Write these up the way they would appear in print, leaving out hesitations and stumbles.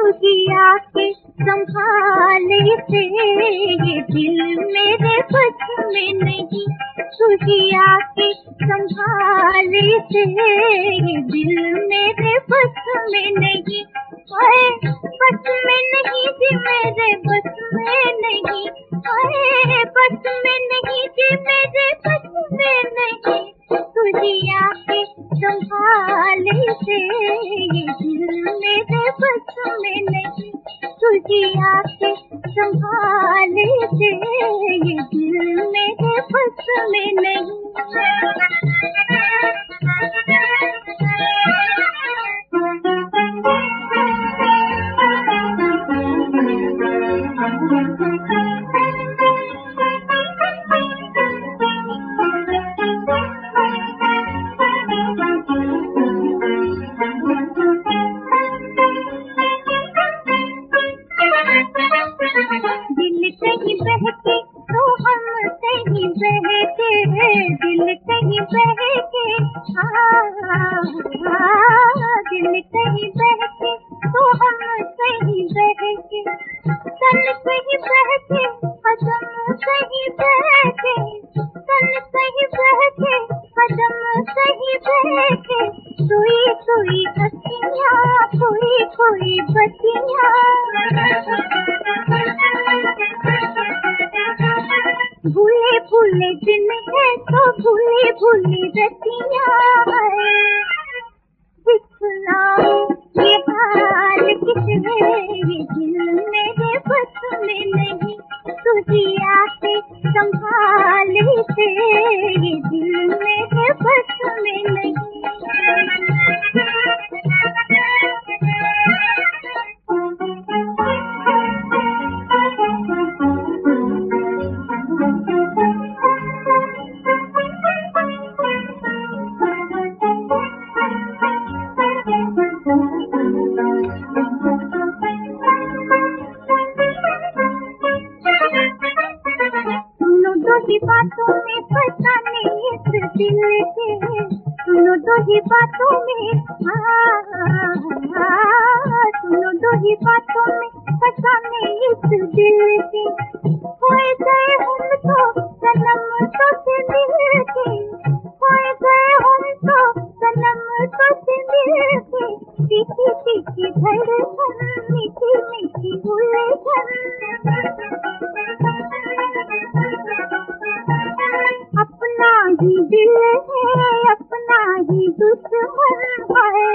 तुझिया के संभाले से ये दिल मेरे बस में नहीं, तुझिया के संभाले से ये दिल मेरे बस में नहीं, ओए बस में नहीं जी मेरे बस में नहीं, ओए बस में नहीं जी मेरे बस में नहीं, तुझिया के संभाले से ये दिल मेरे बस में नहीं, तुझिया के संभाले से ये दिल मेरे बस में नहीं। दिल कहीं बहके तो हम कहीं बहके, दिल कहीं बहके दिल कहीं बहके तो हम कहीं बहके, तन कहीं बहके कदम कहीं बहके, तन कहीं बहके कदम कहीं बहके, सोई सोई अखियाँ खोई खोई बतियाँ, भूले भूले दिन है तो भूले भूले रतियाँ, दिखलाओ ये हाल किसने, ये दिल मेरे बस में नहीं, तुझिया के संभाले से ये दिल मेरे बस में नहीं। ही बातों में फसाने इस दिल के, सुनो दो ही बातों में सुनो दो ही बातों में फसाने इस दिल के, खोए गए हम तो सनम तो से मिल के, खोए गए हम तो सनम तो से मिल के, तीखी तीखी धड़कन मीठी मीठी उलझन, अपना ही दिल है अपना ही दुश्मन है,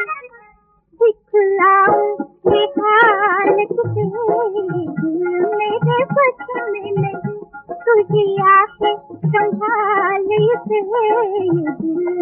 दिखलाओ ये हाल किसने, दिल मेरे बस में नहीं, तुझिया के संभाले से ये दिल